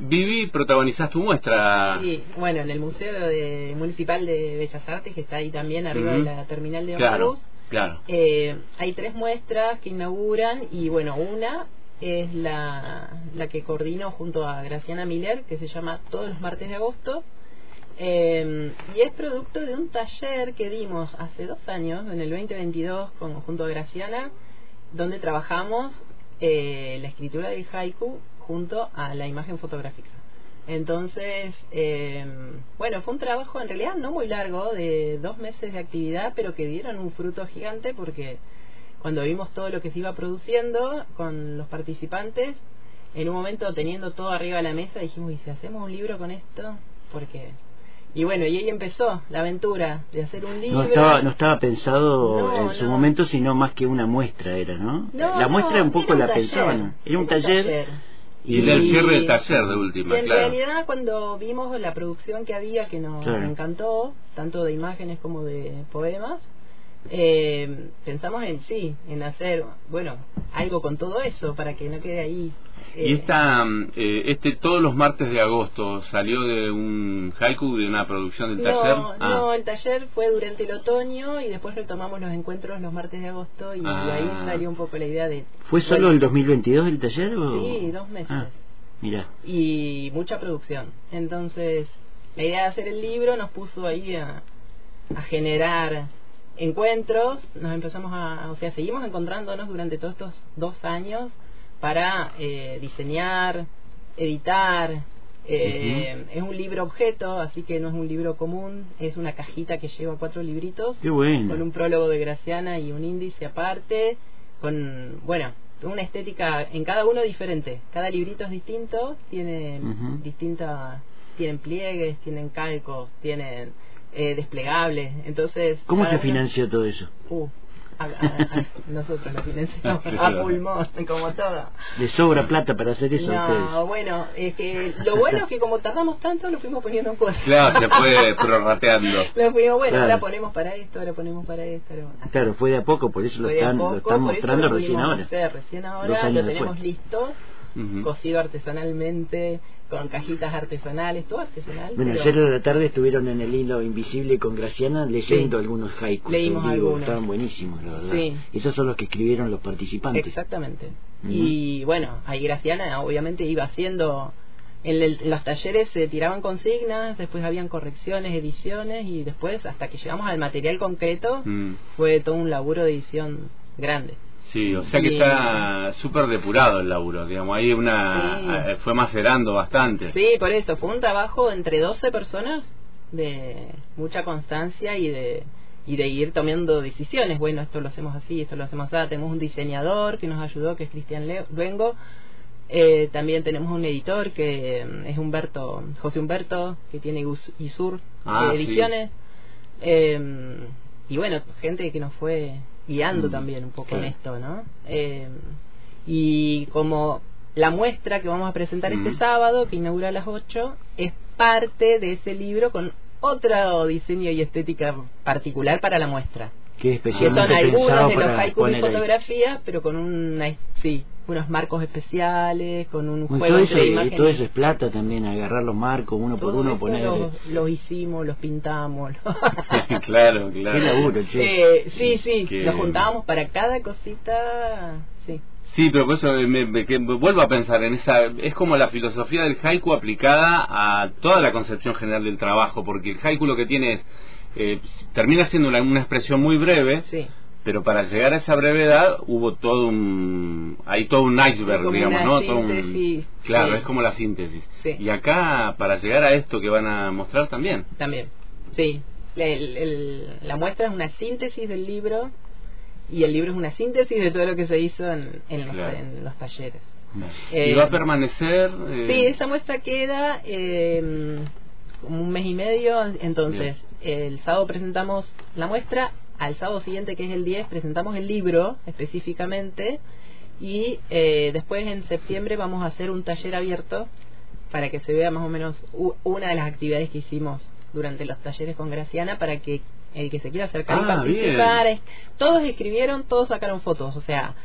Vivi, protagonizás tu muestra. Sí, bueno, en el Museo Municipal de Bellas Artes, que está ahí también arriba de la terminal de Claro, ómnibus. claro. Hay 3 muestras que inauguran y bueno, una es la que coordino junto a Graciana Miller, que se llama Todos los martes de agosto. Y es producto de un taller que dimos hace 2 años, en el 2022, junto a Graciana, donde trabajamos la escritura del haiku junto a la imagen fotográfica. Entonces, bueno, fue un trabajo en realidad no muy largo, de 2 meses de actividad, pero que dieron un fruto gigante, porque cuando vimos todo lo que se iba produciendo con los participantes, en un momento, teniendo todo arriba de la mesa, dijimos, ¿y si hacemos un libro con esto? Porque... Y bueno, y ahí empezó la aventura de hacer un libro. No estaba pensado en su momento, sino más que una muestra era, ¿no? La muestra un poco la pensaban. Era un taller. Y del cierre del taller de última, en claro. realidad, cuando vimos la producción que había, que nos encantó, tanto de imágenes como de poemas, pensamos en hacer, bueno, algo con todo eso, para que no quede ahí. Y todos los martes de agosto salió de un haiku, de una producción del taller. No, el taller fue durante el otoño y después retomamos los encuentros los martes de agosto y ahí salió un poco la idea de... ¿Fue solo el 2022 el taller? Sí, 2 meses. Mira. Y mucha producción. Entonces, la idea de hacer el libro nos puso ahí a generar encuentros. Nos empezamos seguimos encontrándonos durante todos estos 2 años para diseñar, editar. Es un libro objeto, así que no es un libro común, es una cajita que lleva 4 libritos. Qué bueno. Con un prólogo de Graciana y un índice aparte, con, bueno, una estética en cada uno diferente. Cada librito es distinto, tiene tienen pliegues, tienen calcos, tienen desplegables. Entonces, ¿cómo se financió todo eso? Nosotros lo financiamos a pulmón, como todo. ¿Le sobra plata para hacer eso a ustedes? No, bueno, es que lo bueno es que como tardamos tanto, lo fuimos poniendo en cosas. Claro, se fue prorrateando. Lo fuimos, bueno, ahora ponemos para esto, ahora ponemos para esto. Claro, fue de a poco, por eso lo están mostrando recién ahora. Recién ahora lo tenemos listo, cosido artesanalmente, con cajitas artesanales, todo artesanal. Bueno, ayer a la tarde estuvieron en el hilo invisible con Graciana leyendo algunos haikus. Leímos algunos. Estaban buenísimos, la verdad. Sí. Esos son los que escribieron los participantes. Exactamente. Y bueno, ahí Graciana obviamente iba haciendo... En los talleres se tiraban consignas, después habían correcciones, ediciones, y después, hasta que llegamos al material concreto, fue todo un laburo de edición grande. Sí, o sea que está súper depurado el laburo, digamos, ahí fue macerando bastante. Sí, por eso, fue un trabajo entre 12 personas de mucha constancia y de ir tomando decisiones. Bueno, esto lo hacemos así, esto lo hacemos así. Tenemos un diseñador que nos ayudó, que es Cristian Luengo. También tenemos un editor que es José Humberto, que tiene Isur Ediciones. Y bueno, gente que nos fue guiando también un poco en esto, ¿no? Y como la muestra que vamos a presentar este sábado, que inaugura a las 8, es parte de ese libro con otro diseño y estética particular para la muestra. Que son algunos de los haikus y fotografías, pero con unos marcos especiales, con un juego de imágenes. Y todo eso es plata también, agarrar los marcos uno por uno, poner. Los hicimos, los pintamos. Claro. Qué laburo, sí. Los juntábamos para cada cosita, Sí, pero por eso que vuelvo a pensar en esa... Es como la filosofía del haiku aplicada a toda la concepción general del trabajo, porque el haiku lo que tiene es... termina siendo una expresión muy breve, pero para llegar a esa brevedad hubo todo un iceberg, digamos, ¿no? Claro, es como la síntesis. Y acá, para llegar a esto que van a mostrar también. Sí. La muestra es una síntesis del libro, y el libro es una síntesis de todo lo que se hizo en los talleres. ¿Y va a permanecer? Sí, esa muestra queda como 1 mes y medio, entonces el sábado presentamos la muestra, al sábado siguiente, que es el 10, presentamos el libro específicamente, y después en septiembre vamos a hacer un taller abierto para que se vea más o menos una de las actividades que hicimos durante los talleres con Graciana, para que el que se quiera acercar y participar. Todos escribieron, todos sacaron fotos, o sea,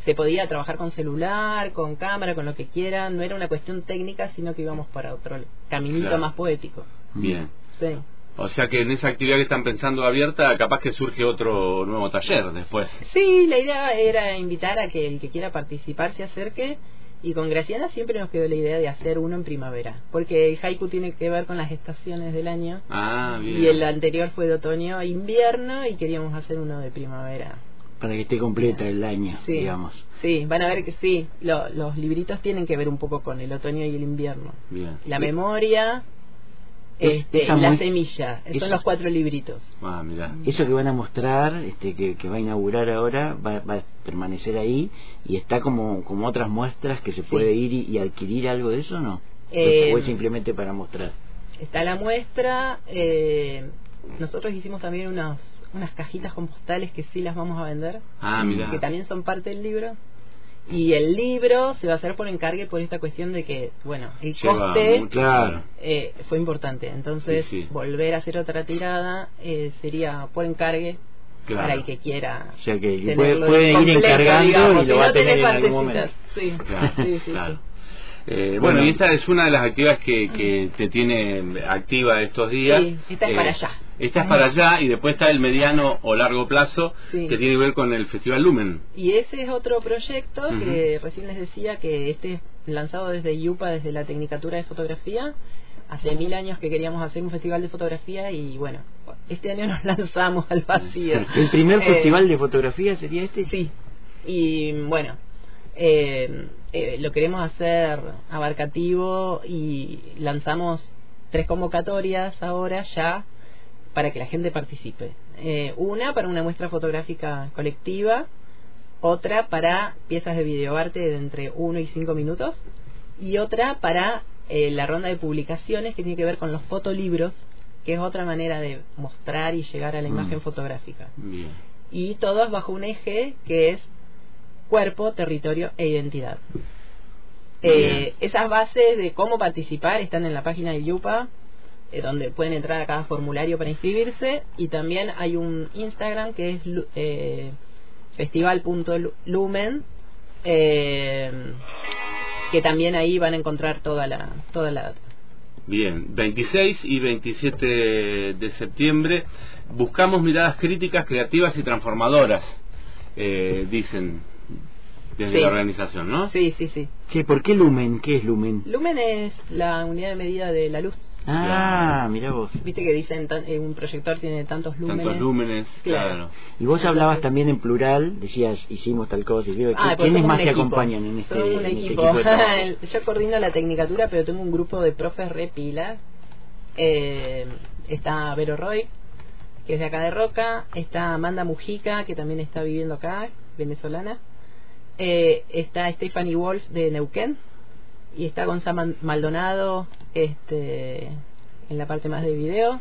se podía trabajar con celular, con cámara, con lo que quieran, no era una cuestión técnica, sino que íbamos para otro caminito más poético. Bien. Sí. O sea que en esa actividad que están pensando abierta, capaz que surge otro nuevo taller después. Sí, la idea era invitar a que el que quiera participar se acerque, y con Graciana siempre nos quedó la idea de hacer uno en primavera, porque el haiku tiene que ver con las estaciones del año. Bien. Y el anterior fue de otoño a invierno, y queríamos hacer uno de primavera. Para que esté completa el año, digamos. Sí, van a ver que sí, los libritos tienen que ver un poco con el otoño y el invierno. Bien. La memoria, la semilla, son los 4 libritos. Mirá. Eso que van a mostrar, que va a inaugurar ahora, va a permanecer ahí, y está como otras muestras que se puede ir y adquirir algo de eso, ¿no? ¿O es simplemente para mostrar? Está la muestra, nosotros hicimos también unas cajitas con postales que sí las vamos a vender, que también son parte del libro. Y el libro se va a hacer por encargue, por esta cuestión de que, bueno, el coste fue importante. Entonces, volver a hacer otra tirada sería por encargue para el que quiera. O sea que puede ir encargando, digamos, y lo va a tener en algún momento. Sí. Bueno, y esta es una de las actividades que te tiene activa estos días. Sí, esta es para allá. Esta es para allá, y después está el mediano o largo plazo, que tiene que ver con el Festival Lumen. Y ese es otro proyecto que recién les decía, que este es lanzado desde IUPA, desde la Tecnicatura de Fotografía. Hace 1000 años que queríamos hacer un festival de fotografía, y bueno, este año nos lanzamos al vacío. ¿El primer festival de fotografía sería este? Sí, y bueno, lo queremos hacer abarcativo, y lanzamos 3 convocatorias ahora ya para que la gente participe. Una para una muestra fotográfica colectiva, otra para piezas de videoarte de entre 1 y 5 minutos, y otra para la ronda de publicaciones, que tiene que ver con los fotolibros, que es otra manera de mostrar y llegar a la imagen fotográfica. Bien. Y todas bajo un eje que es cuerpo, territorio e identidad. Esas bases de cómo participar están en la página de IUPA, donde pueden entrar a cada formulario para inscribirse, y también hay un Instagram que es festival.lumen, que también ahí van a encontrar toda la data. Bien, 26 y 27 de septiembre buscamos miradas críticas, creativas y transformadoras, dicen desde la organización, ¿no? Sí. ¿Por qué Lumen? ¿Qué es Lumen? Lumen es la unidad de medida de la luz. Mira vos. Viste que dicen un proyector tiene tantos lúmenes. Tantos lúmenes, claro. Y vos hablabas también en plural, decías hicimos tal cosa. ¿Quiénes más te acompañan en este equipo? Somos un equipo. Yo coordino la tecnicatura, pero tengo un grupo de profes re pila. Está Vero Roy, que es de acá de Roca. Está Amanda Mujica, que también está viviendo acá, venezolana. Está Stephanie Wolf de Neuquén. Y está Gonzalo Maldonado en la parte más de video.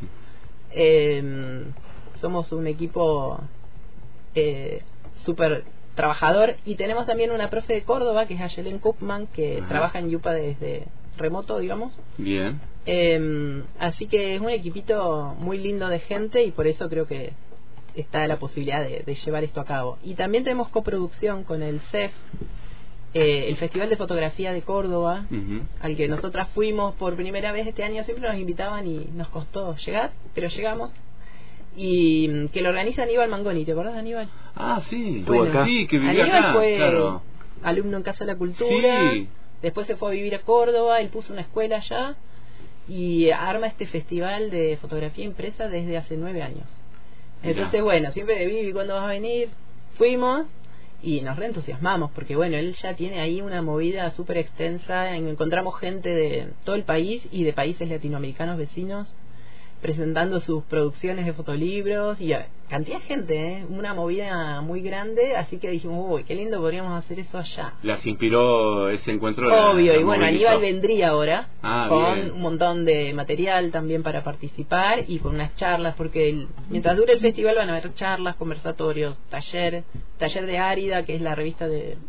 Somos un equipo súper trabajador, y tenemos también una profe de Córdoba, que es Ayelen Kupman, que trabaja en IUPA desde remoto, digamos. Bien. Así que es un equipito muy lindo de gente, y por eso creo que está la posibilidad de llevar esto a cabo. Y también tenemos coproducción con el CEF, el Festival de Fotografía de Córdoba, al que nosotras fuimos por primera vez este año. Siempre nos invitaban y nos costó llegar, pero llegamos. Y que lo organiza Aníbal Mangoni. ¿Te acordás de Aníbal? Sí, bueno, sí, que vivía Aníbal acá, fue alumno en Casa de la Cultura, sí. Después se fue a vivir a Córdoba, él puso una escuela allá y arma este festival de fotografía impresa desde hace 9 años. Entonces, bueno, siempre vi cuándo vas a venir. Fuimos y nos reentusiasmamos, porque bueno, él ya tiene ahí una movida súper extensa. Encontramos gente de todo el país y de países latinoamericanos vecinos presentando sus producciones de fotolibros, y cantidad de gente, una movida muy grande. Así que dijimos, uy, qué lindo, podríamos hacer eso allá. ¿Las inspiró ese encuentro? Obvio, y bueno, Aníbal vendría ahora con bien. Un montón de material también para participar, y con unas charlas, porque mientras dure el festival van a haber charlas, conversatorios, taller de Árida, que es la revista de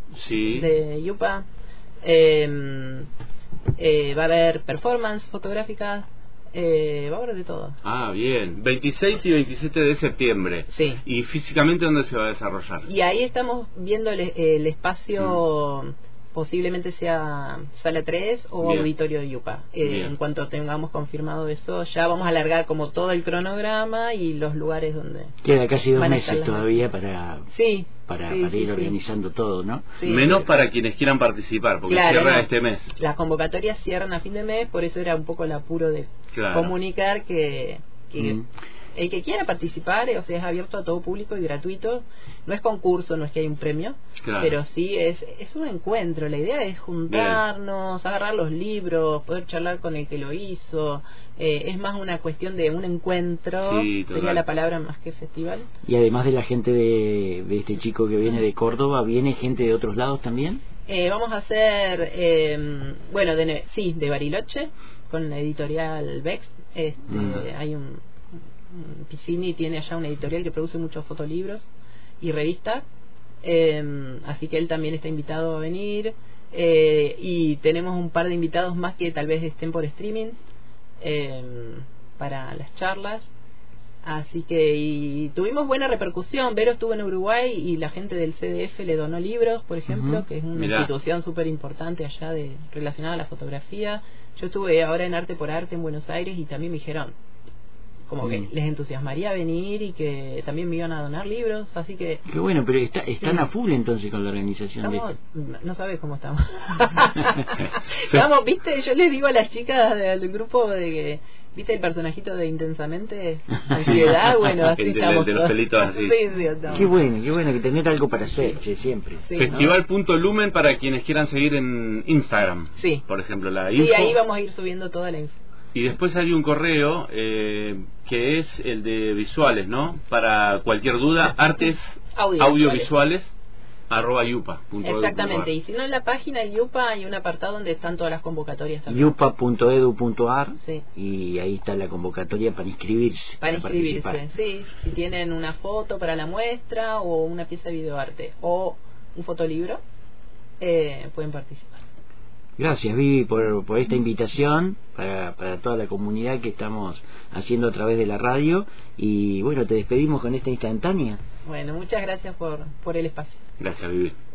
IUPA. Va a haber performance fotográficas, Va a haber de todo. Ah, bien. 26 y 27 de septiembre. Sí. ¿Y físicamente dónde se va a desarrollar? Y ahí estamos viendo el espacio, posiblemente sea Sala 3 o Bien. Auditorio de Yupa. En cuanto tengamos confirmado eso, ya vamos a alargar como todo el cronograma y los lugares donde... Queda casi 2 van a meses estar todavía para... Sí. Para Sí, ir organizando todo, ¿no? Sí. Menos para quienes quieran participar, porque Claro, cierra no. este mes. Las convocatorias cierran a fin de mes, por eso era un poco el apuro de comunicar que el que quiera participar, o sea, es abierto a todo público y gratuito. No es concurso, no es que hay un premio, pero sí es un encuentro. La idea es juntarnos, agarrar los libros, poder charlar con el que lo hizo. Es más una cuestión de un encuentro, sería la palabra más que festival. Y además de la gente de este chico que viene de Córdoba, ¿viene gente de otros lados también? Vamos a hacer, de Bariloche, con la editorial Bex. Hay un Piscini tiene allá una editorial que produce muchos fotolibros y revistas, así que él también está invitado a venir, y tenemos un par de invitados más que tal vez estén por streaming para las charlas, así que y tuvimos buena repercusión. Vero estuvo en Uruguay y la gente del CDF le donó libros, por ejemplo, que es una institución súper importante allá relacionada a la fotografía. Yo estuve ahora en Arte por Arte en Buenos Aires y también me dijeron como que les entusiasmaría venir y que también me iban a donar libros, así que... Qué bueno, pero están a full entonces con la organización. No sabes cómo estamos. Estamos, viste, yo les digo a las chicas del grupo de que, viste el personajito de Intensamente, Ansiedad, bueno, así estamos de los pelitos así. Qué bueno que tener algo para hacer, siempre. Festival.lumen para quienes quieran seguir en Instagram, por ejemplo, la info. Sí, ahí vamos a ir subiendo toda la info. Y después hay un correo que es el de visuales, ¿no? Para cualquier duda, artes audiovisuales @yupa. Exactamente, y si no en la página del Yupa hay un apartado donde están todas las convocatorias también. yupa.edu.ar, y ahí está la convocatoria para inscribirse. Para inscribirse, sí. Si tienen una foto para la muestra o una pieza de videoarte o un fotolibro, pueden participar. Gracias, Vivi, por esta invitación para toda la comunidad que estamos haciendo a través de la radio. Y bueno, te despedimos con esta instantánea. Bueno, muchas gracias por el espacio. Gracias, Vivi.